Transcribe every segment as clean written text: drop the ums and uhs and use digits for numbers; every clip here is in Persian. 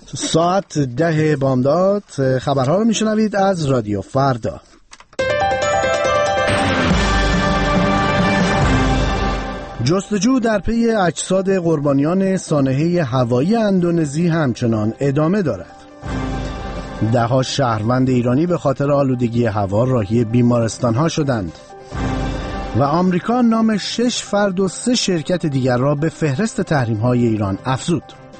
ساعت 10 بامداد خبرها رو میشنوید از رادیو فردا. جستجو در پی اجساد قربانیان سانحه هوایی اندونزی همچنان ادامه دارد. ده‌ها شهروند ایرانی به خاطر آلودگی هوا راهی بیمارستان‌ها شدند و آمریکا نام 6 فرد و 3 شرکت دیگر را به فهرست تحریم‌های ایران افزود.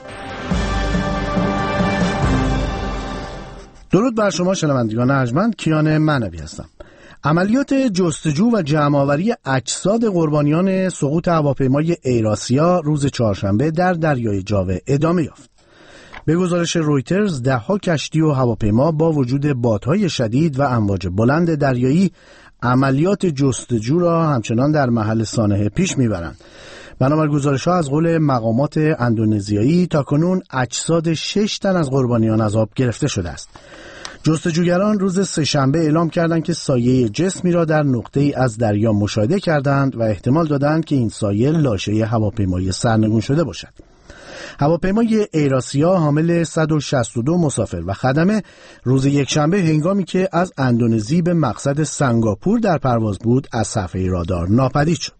درود بر شما شنوندگان ارجمند، کیان معنوی هستم. عملیات جستجو و جمع‌آوری اجساد قربانیان سقوط هواپیمای ایراسیا روز چهارشنبه در دریای جاوه ادامه یافت. به گزارش رویترز، ده‌ها کشتی و هواپیما با وجود بادهای شدید و امواج بلند دریایی عملیات جستجو را همچنان در محل سانحه پیش میبرند. بنابر گزارش‌ها از قول مقامات اندونزیایی تاکنون اجساد 6 تن از قربانیان از آب گرفته شده است. جستجوگران روز سه‌شنبه اعلام کردند که سایه جسمی را در نقطه‌ای از دریا مشاهده کردند و احتمال دادند که این سایه لاشه هواپیمای سرنگون شده باشد. هواپیمای ایراسیا حامل 162 مسافر و خدمه روز یکشنبه هنگامی که از اندونزی به مقصد سنگاپور در پرواز بود از صفحه رادار ناپدید شد.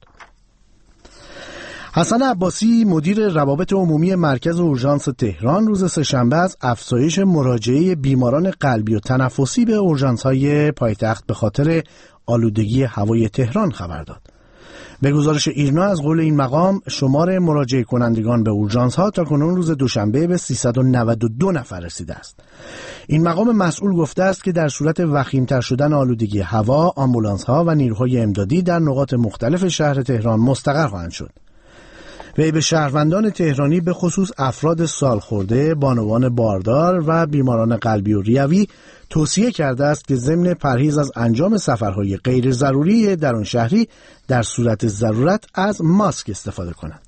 حسن عباسی مدیر روابط عمومی مرکز اورژانس تهران روز سه‌شنبه از افزایش مراجعه بیماران قلبی و تنفسی به اورژانس‌های پایتخت به خاطر آلودگی هوای تهران خبر داد. به گزارش ایرنا از قول این مقام شمار مراجعه کنندگان به اورژانس‌ها تا کنون روز دوشنبه به 392 نفر رسیده است. این مقام مسئول گفته است که در صورت وخیم‌تر شدن آلودگی هوا، آمبولانس‌ها و نیروهای امدادی در نقاط مختلف شهر تهران مستقر خواهند شد. وی به شهروندان تهرانی به خصوص افراد سالخورده، بانوان باردار و بیماران قلبی و ریوی توصیه کرده است که ضمن پرهیز از انجام سفرهای غیر ضروری درون شهری در صورت ضرورت از ماسک استفاده کنند.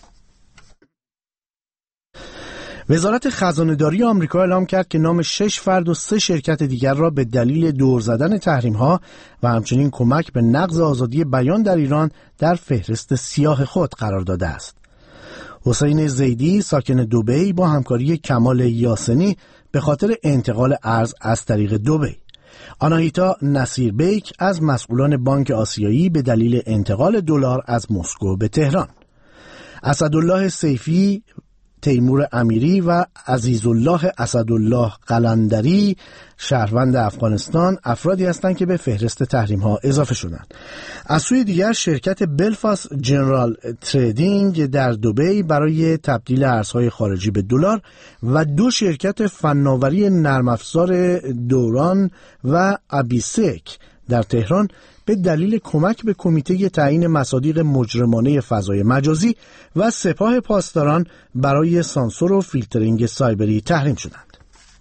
وزارت خزانه‌داری آمریکا اعلام کرد که نام 6 فرد و 3 شرکت دیگر را به دلیل دور زدن تحریم‌ها و همچنین کمک به نقض آزادی بیان در ایران در فهرست سیاه خود قرار داده است. حسین زیدی ساکن دبی با همکاری کمال یاسینی به خاطر انتقال ارز از طریق دبی، آناهیتا نصیر بیک از مسئولان بانک آسیایی به دلیل انتقال دلار از مسکو به تهران، اسدالله سیفی، تیمور امیری و عزیزالله اسدالله قلندری شهروند افغانستان افرادی هستند که به فهرست تحریم‌ها اضافه شدند. از سوی دیگر شرکت بلفاست جنرال تریدینگ در دبی برای تبدیل ارزهای خارجی به دلار و 2 شرکت فناوری نرم افزار دوران و ابیسک در تهران به دلیل کمک به کمیته تعیین مصادیق مجرمانه فضای مجازی و سپاه پاسداران برای سانسور و فیلترینگ سایبری تحریم شدند.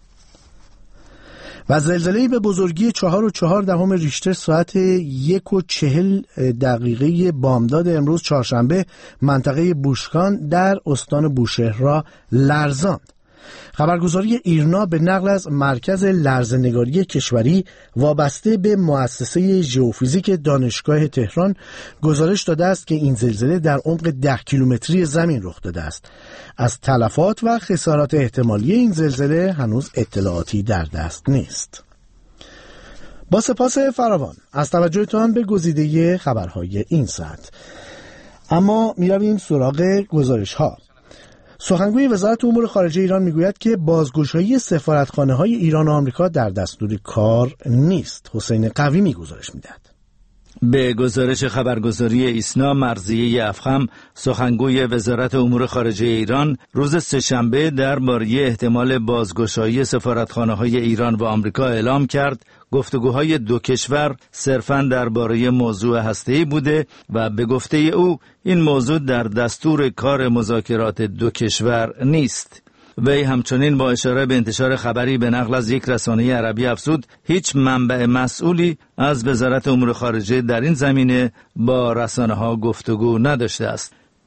و زلزله‌ای به بزرگی 4.4 ریشتر ساعت 1:40 بامداد امروز چهارشنبه منطقه بوشکان در استان بوشهر را لرزاند. خبرگزاری ایرنا به نقل از مرکز لرزه‌نگاری کشوری وابسته به مؤسسه ژئوفیزیک دانشگاه تهران گزارش داده است که این زلزله در عمق 10 کیلومتری زمین رخ داده است. از تلفات و خسارات احتمالی این زلزله هنوز اطلاعاتی در دست نیست. با سپاس فراوان از توجهتان به گزیده خبرهای این ساعت. اما می‌رویم سراغ گزارش‌ها. سخنگوی وزارت امور خارجه ایران میگوید که بازگشایی سفارتخانه‌های ایران و آمریکا در دستور کار نیست. حسین قوی میگزارش میدهد. به گزارش خبرگزاری ایسنا، مرضیه افخم سخنگوی وزارت امور خارجه ایران روز سه‌شنبه درباره احتمال بازگشایی سفارتخانه‌های ایران و آمریکا اعلام کرد گفتگوهای دو کشور صرفاً درباره موضوع هسته‌ای بوده و به گفته او این موضوع در دستور کار مذاکرات دو کشور نیست. وی همچنین با اشاره به انتشار خبری به نقل از یک رسانه عربی افزود هیچ منبع مسئولی از وزارت امور خارجه در این زمینه با رسانه‌ها گفتگو نداشته است.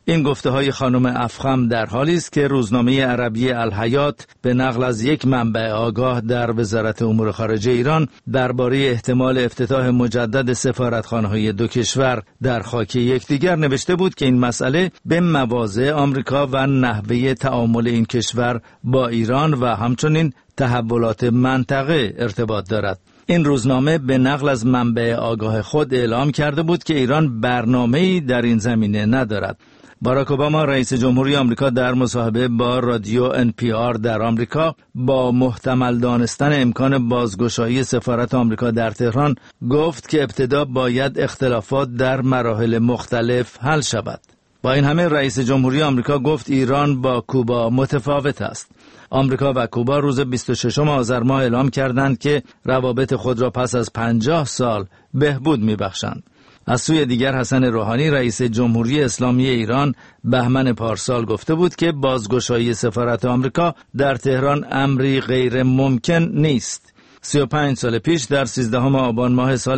این گفته‌های خانم افخم در حالی است که روزنامه عربی الحیات به نقل از یک منبع آگاه در وزارت امور خارجه ایران درباره احتمال افتتاح مجدد سفارتخانه‌های دو کشور در خاک یکدیگر نوشته بود که این مسئله به مواضع آمریکا و نحوه تعامل این کشور با ایران و همچنین تحولات منطقه ارتباط دارد. این روزنامه به نقل از منبع آگاه خود اعلام کرده بود که ایران برنامه‌ای در این زمینه ندارد. باراک اوباما رئیس جمهوری آمریکا در مصاحبه با رادیو NPR در آمریکا با محتمل دانستن امکان بازگشایی سفارت آمریکا در تهران گفت که ابتدا باید اختلافات در مراحل مختلف حل شود. با این همه رئیس جمهوری آمریکا گفت ایران با کوبا متفاوت است. آمریکا و کوبا روز 26 آذر ماه اعلام کردند که روابط خود را پس از 50 سال بهبود می‌بخشند. از سوی دیگر حسن روحانی رئیس جمهوری اسلامی ایران بهمن پارسال گفته بود که بازگشایی سفارت آمریکا در تهران امری غیر ممکن نیست. 35 سال پیش در 13 آبان ماه سال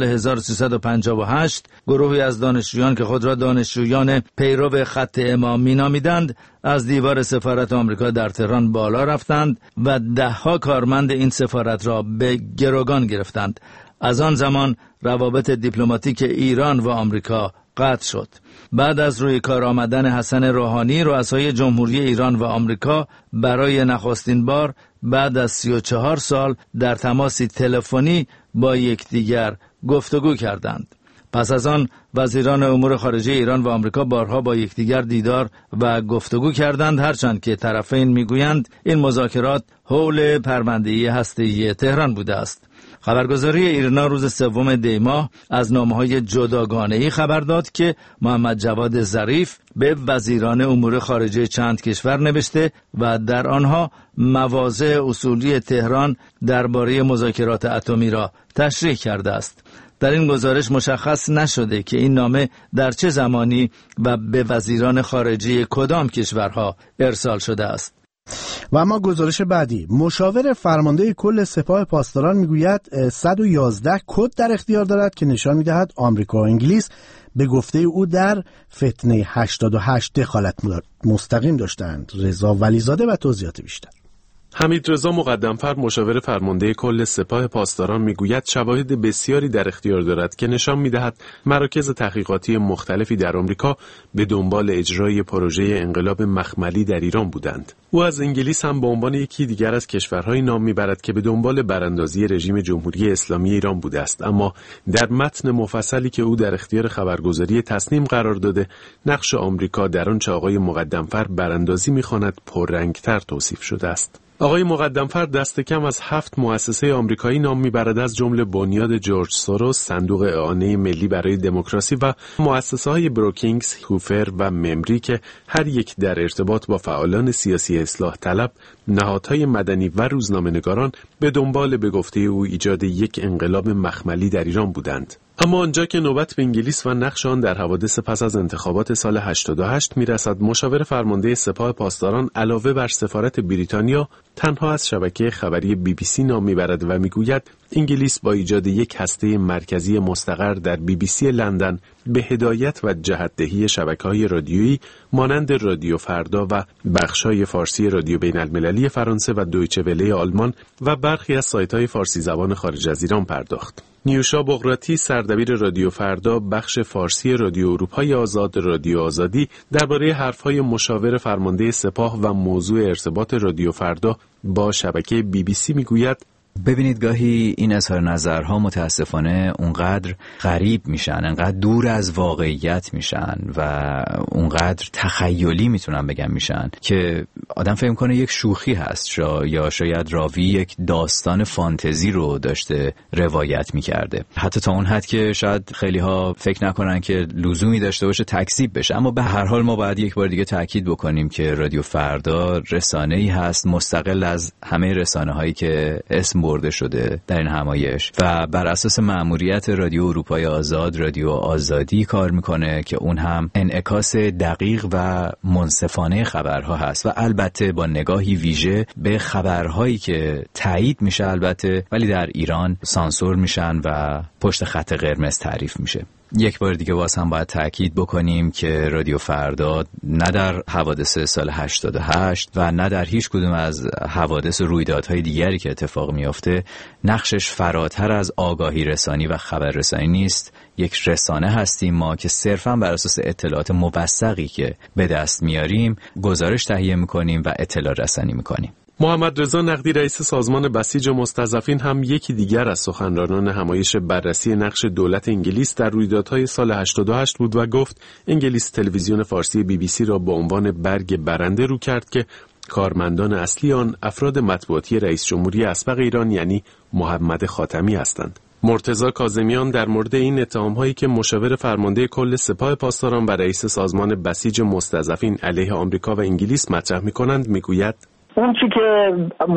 1358 گروهی از دانشجویان که خود را دانشجویان پیرو خط امام می‌نامیدند از دیوار سفارت آمریکا در تهران بالا رفتند و ده‌ها کارمند این سفارت را به گروگان گرفتند. از آن زمان روابط دیپلماتیک ایران و آمریکا قطع شد. بعد از روی کار آمدن حسن روحانی، رؤسای جمهوری ایران و آمریکا برای نخستین بار بعد از 34 سال در تماسی تلفنی با یکدیگر گفتگو کردند. پس از آن وزیران امور خارجه ایران و آمریکا بارها با یکدیگر دیدار و گفتگو کردند، هرچند که طرفین میگویند این مذاکرات حول پرونده هسته‌ای تهران بوده است. خبرگزاری ایرنا روز 3 دی ماه از نامه‌های جداگانه‌ای خبر داد که محمد جواد ظریف به وزیران امور خارجه چند کشور نوشته و در آنها مواضع اصولی تهران درباره مذاکرات اتمی را تشریح کرده است. در این گزارش مشخص نشده که این نامه در چه زمانی و به وزیران خارجه کدام کشورها ارسال شده است. و اما گزارش بعدی، مشاور فرمانده کل سپاه پاسداران میگوید 111 کد در اختیار دارد که نشان میدهد آمریکا و انگلیس به گفته او در فتنه 88 دخالت مستقیم داشتند. رضا ولیزاده و توضیحات بیشتر. حمیدرضا مقدمفر مشاور فرمانده کل سپاه پاسداران میگوید شواهد بسیاری در اختیار دارد که نشان میدهد مراکز تحقیقاتی مختلفی در آمریکا به دنبال اجرای پروژه انقلاب مخملی در ایران بودند. او از انگلیس هم به عنوان یکی دیگر از کشورهای نام میبرد که به دنبال براندازی رژیم جمهوری اسلامی ایران بوده است، اما در متن مفصلی که او در اختیار خبرگزاری تصنیم قرار داده، نقش آمریکا در آنچه آقای مقدمفر براندازی میخواند پررنگتر توصیف شده است. آقای مقدمفر دست کم از 7 مؤسسه آمریکایی نام میبرد، از جمله بنیاد جورج سوروس، صندوق اعانه ملی برای دموکراسی و مؤسسه‌های بروکینگز، هوفر و ممری که هر یک در ارتباط با فعالان سیاسی اصلاح طلب، نهادهای مدنی و روزنامه‌نگاران به دنبال به گفته او ایجاد یک انقلاب مخملی در ایران بودند. اما آنجا که نوبت به انگلیس و نقش آن در حوادث پس از انتخابات سال 88 میرسد، مشاور فرمانده سپاه پاسداران علاوه بر سفارت بریتانیا تنها از شبکه خبری BBC نام میبرد و میگوید انگلیس با ایجاد یک هسته مرکزی مستقر در BBC لندن به هدایت و جهت‌دهی شبکه‌های رادیویی مانند رادیو فردا و بخش‌های فارسی رادیو بین‌المللی فرانسه و دویچه وله آلمان و برخی از سایت‌های فارسی زبان خارج از ایران پرداخت. نیوشا بغراتی، سردبیر رادیو فردا، بخش فارسی رادیو اروپای آزاد، رادیو آزادی، درباره حرف‌های مشاور فرمانده سپاه و موضوع ارتباط رادیو فردا با شبکه BBC میگوید: ببینید گاهی این اظهار نظرها متاسفانه اونقدر غریب میشن، اونقدر دور از واقعیت میشن و اونقدر تخیلی میتونم بگم میشن که آدم فکر کنه یک شوخی هست یا شاید راوی یک داستان فانتزی رو داشته روایت میکرده، حتی تا اون حد که شاید خیلی ها فکر نکنن که لزومی داشته باشه تکذیب بشه. اما به هر حال ما باید یک بار دیگه تاکید بکنیم که رادیو فردا رسانه‌ای هست مستقل از همه رسانه‌هایی که اسم برده شده در این همایش و بر اساس مأموریت رادیو اروپای آزاد، رادیو آزادی کار میکنه که اون هم انعکاس دقیق و منصفانه خبرها هست و البته با نگاهی ویژه به خبرهایی که تایید میشه البته ولی در ایران سانسور میشن و پشت خط قرمز تعریف میشه. یک بار دیگه باز هم باید تأکید بکنیم که رادیو فردا نه در حوادث سال 88 و نه در هیچ کدوم از حوادث و رویدادهای دیگری که اتفاق میفته نقشش فراتر از آگاهی رسانی و خبررسانی نیست. یک رسانه هستیم ما که صرفاً بر اساس اطلاعات موثقی که به دست میاریم گزارش تهیه میکنیم و اطلاع رسانی میکنیم. محمد رضا نقدی رئیس سازمان بسیج مستضعفین هم یکی دیگر از سخنرانان همایش بررسی نقش دولت انگلیس در رویدادهای سال 88 بود و گفت انگلیس تلویزیون فارسی BBC را به عنوان برگ برنده رو کرد که کارمندان اصلی آن افراد مطبوعاتی رئیس جمهوری اسبق ایران یعنی محمد خاتمی هستند. مرتضی کاظمیان در مورد این اتهام‌هایی که مشاور فرمانده کل سپاه پاسداران و رئیس سازمان بسیج مستضعفین علیه آمریکا و انگلیس مطرح می‌کنند میگوید اون چی که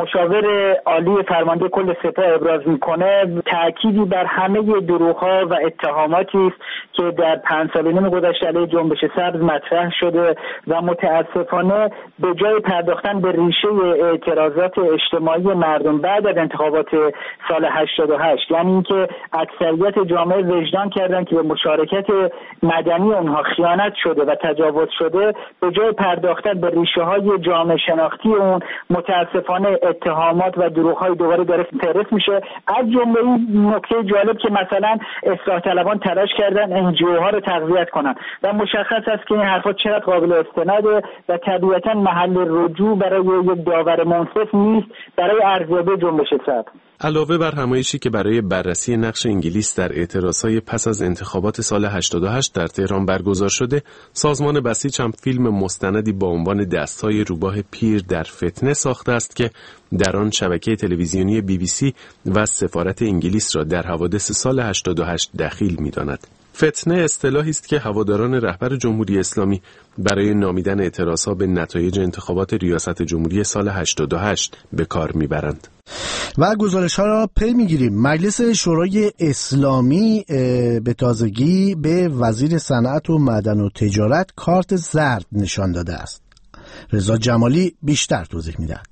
مشاور عالی فرمانده کل سپاه ابراز میکنه تأکیدی بر همه دروغ‌ها و اتهاماتی است که در 5 سال و نیم گذشته علیه جنبش سبز مطرح شده و متاسفانه به جای پرداختن به ریشه اعتراضات اجتماعی مردم بعد از انتخابات سال 88 یعنی اینکه اکثریت جامعه وجدان کردن که به مشارکت مدنی اونها خیانت شده و تجاوز شده، به جای پرداختن به ریشه‌های جامعه شناختی اون متاسفانه اتهامات و دروغ‌های دوباره داره ترس میشه. از جمله این نکته جالب که مثلا اصلاح طلبان تلاش کردن NGO-ها رو تقویت کنن و مشخص است که این حرفا چقدر قابل استناده و طبیعتاً محل رجوع برای یک داور منصف نیست برای ارزیابی جنبش سبز. علاوه بر همایشی که برای بررسی نقش انگلیس در اعتراضهای پس از انتخابات سال 88 در تهران برگزار شده، سازمان بسیج هم فیلم مستندی با عنوان دست‌های روباه پیر در فتنه ساخته است که در آن شبکه تلویزیونی BBC و سفارت انگلیس را در حوادث سال 88 دخیل می‌داند. فتنه اصطلاحی است که هواداران رهبر جمهوری اسلامی برای نامیدن اعتراضها به نتایج انتخابات ریاست جمهوری سال 88 به کار میبرند. و گزارش‌ها را پی می‌گیریم. مجلس شورای اسلامی به تازگی به وزیر صنعت و معدن و تجارت کارت زرد نشان داده است. رضا جمالی بیشتر توضیح می‌دهد.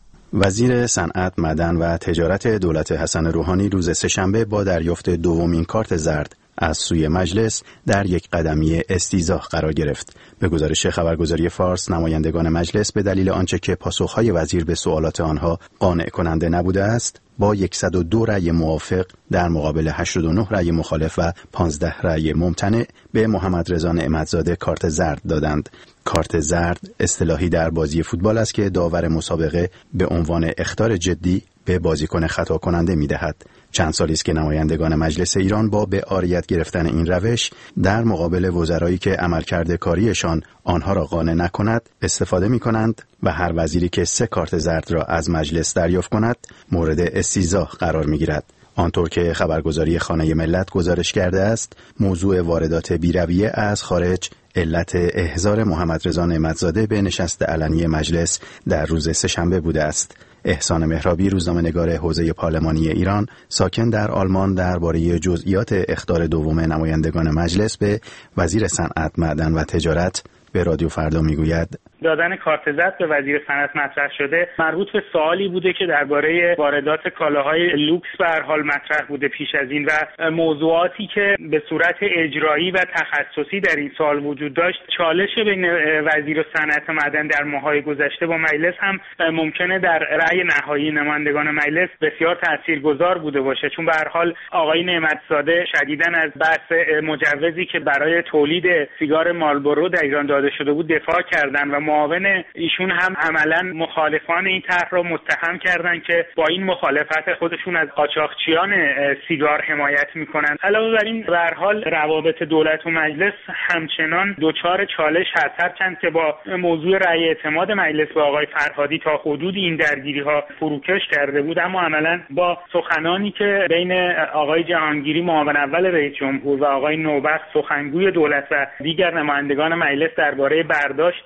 وزیر صنعت، معدن و تجارت دولت حسن روحانی روز سه‌شنبه با دریافت دومین کارت زرد از سوی مجلس در یک قدمی استیضاح قرار گرفت. به گزارش خبرگزاری فارس، نمایندگان مجلس به دلیل آنچه که پاسخهای وزیر به سوالات آنها قانع کننده نبوده است، با 102 رأی موافق در مقابل 89 رأی مخالف و 15 رأی ممتنع به محمد رضا نعمتزاده کارت زرد دادند. کارت زرد اصطلاحی در بازی فوتبال است که داور مسابقه به عنوان اخطار جدی به بازیکن خطا کننده می‌دهد. چند سالی است که نمایندگان مجلس ایران با به عاریت گرفتن این روش در مقابل وزرایی که عملکرد کاریشان آنها را قانع نکند استفاده می‌کنند و هر وزیری که 3 کارت زرد را از مجلس دریافت کند مورد استیضاح قرار می‌گیرد. آنطور که خبرگزاری خانه ملت گزارش کرده است، موضوع واردات بی‌رویه از خارج علت احضار محمد رضا نعمتزاده به نشست علنی مجلس در روز سه‌شنبه بوده است. احسان مهرابی، روزنامه‌نگار حوزه پارلمانی ایران ساکن در آلمان، درباره جزئیات اخطار دوم نمایندگان مجلس به وزیر صنعت، معدن و تجارت به رادیو فردا میگوید: دادن کارت زرد به وزیر صنعت مطرح شده مربوط به سوالی بوده که درباره واردات کالاهای لوکس به هر حال مطرح بوده پیش از این و موضوعاتی که به صورت اجرایی و تخصصی در این سال وجود داشت. چالش بین وزیر صنعت و معدن در ماه‌های گذشته با مجلس هم ممکنه در رأی نهایی نمایندگان مجلس بسیار تاثیرگذار بوده باشه، چون به هر حال آقای نعمتزاده شدیداً از بحث مجوزی که برای تولید سیگار مالبورو در ایران داده شده بود دفاع کردن و معاون ایشون هم عملاً مخالفان این طرح را متهم کردند که با این مخالفت خودشون از قاچاقچیان سیگار حمایت میکنند. علاوه بر این به هر حال روابط دولت و مجلس همچنان دچار چالش هست، هرچند که با موضوع رأی اعتماد مجلس به آقای فرهادی تا حدودی این درگیری ها فروکش کرده بود، اما عملاً با سخنانی که بین آقای جهانگیری معاون اول رئیس جمهور و آقای نوبخت سخنگوی دولت و دیگر نمایندگان مجلس درباره برداشت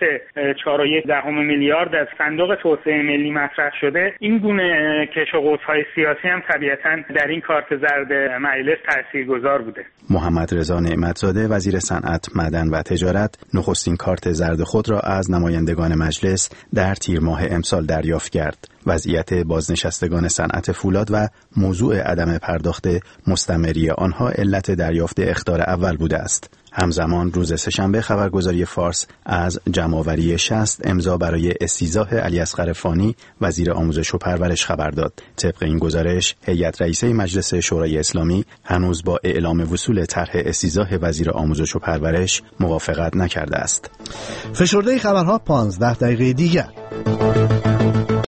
4.1 میلیارد از صندوق توسعه ملی مطرح شده، این گونه کش و قوس‌های سیاسی هم طبیعتاً در این کارت زرد مجلس تاثیرگذار بوده. محمد رضا نعمتزاده وزیر صنعت، معدن و تجارت نخستین کارت زرد خود را از نمایندگان مجلس در تیر ماه امسال دریافت کرد. وضعیت بازنشستگان صنعت فولاد و موضوع عدم پرداخت مستمری آنها علت دریافت اخطار اول بوده است. همزمان روز سه‌شنبه خبرگزاری فارس از جمع‌آوری 60 امضا برای استیضاح علیاصغر فانی وزیر آموزش و پرورش خبر داد. طبق این گزارش هیئت رئیسه مجلس شورای اسلامی هنوز با اعلام وصول طرح استیضاح وزیر آموزش و پرورش موافقت نکرده است. فشرده خبرها 15 دقیقه دیگر.